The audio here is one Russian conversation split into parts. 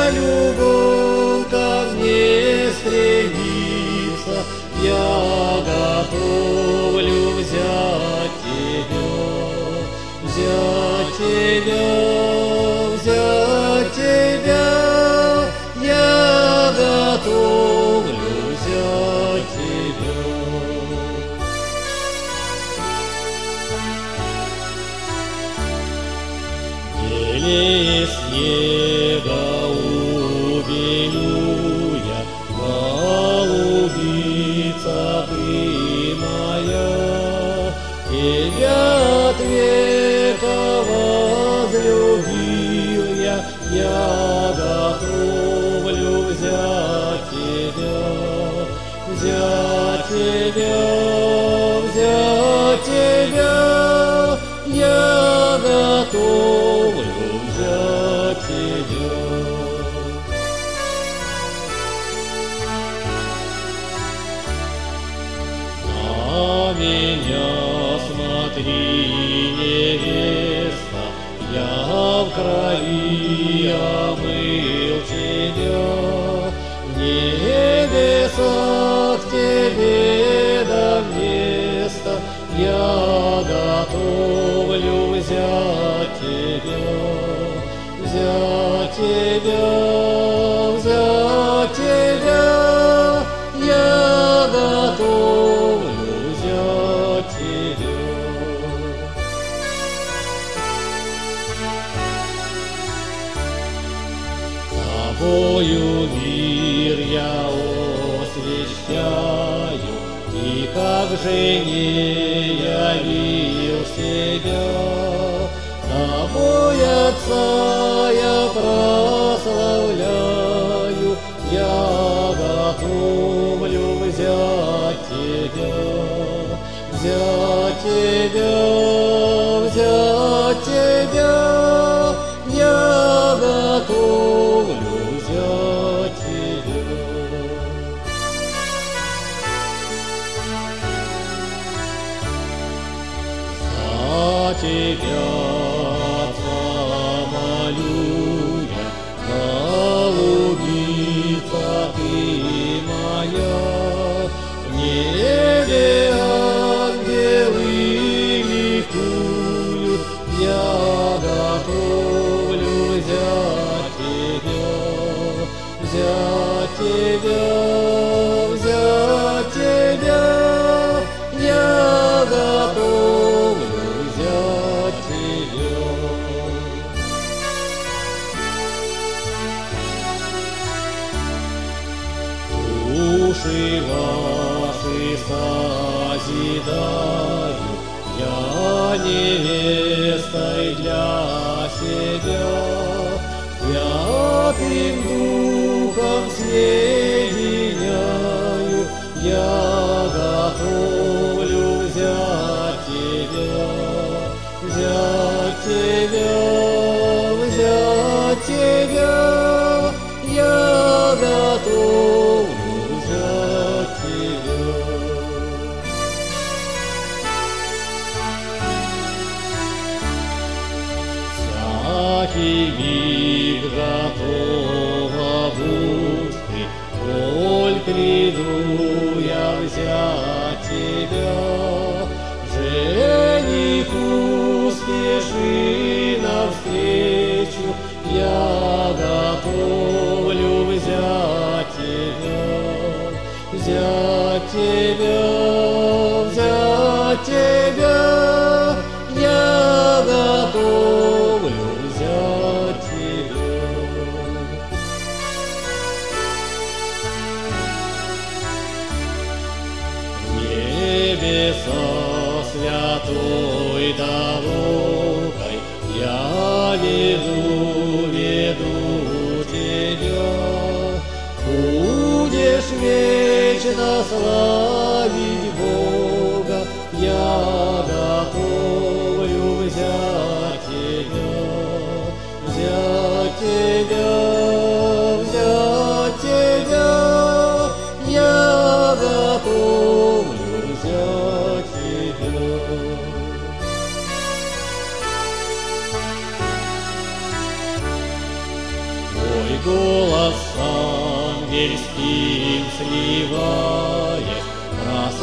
любовь ко мне стремится, я готовлю взять тебя, взять тебя, взять тебя, я готовлю взять тебя. Белее снега убелю я, голубица ты моя, тебя от века возлюбил я готовлю взять тебя, взять тебя, взять тебя, я готовлю взять тебя. На меня смотри, невеста, я в крови омыл тебя, в небесах тебе до места, я готовлю взять тебя, взять тебя, взять тебя, я готовлю взять тебя. Тобою мир я освящаю, и как жене явил себя, тобой Отца я прославляю, я готовлю взять тебя, взять тебя, взять тебя, я готовлю взять тебя. За тебя, Отца, молю я, голубица ты моя, в небе ангелы ликуют, я готовлю взять тебя, взять тебя, взять тебя, я готовлю взять тебя. Души ваши созидаю я невестой для себя, Святым Духом соединяю, я готовлю взять тебя, взять тебя, взять тебя, я готовлю взять тебя. Всякий миг готова будь ты, коль приду я взять тебя, жениху спеши навстречу, я готовлю взять тебя, взять тебя, взять тебя, я готовлю взять тебя. В небеса святой дорогой я веду тебя, будешь вечно славить Бога, я готовлю взять тебя, взять тебя, взять тебя, я готовлю взять тебя. Ой,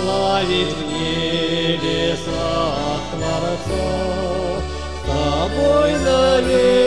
славить в небесах Творца, с тобой навек.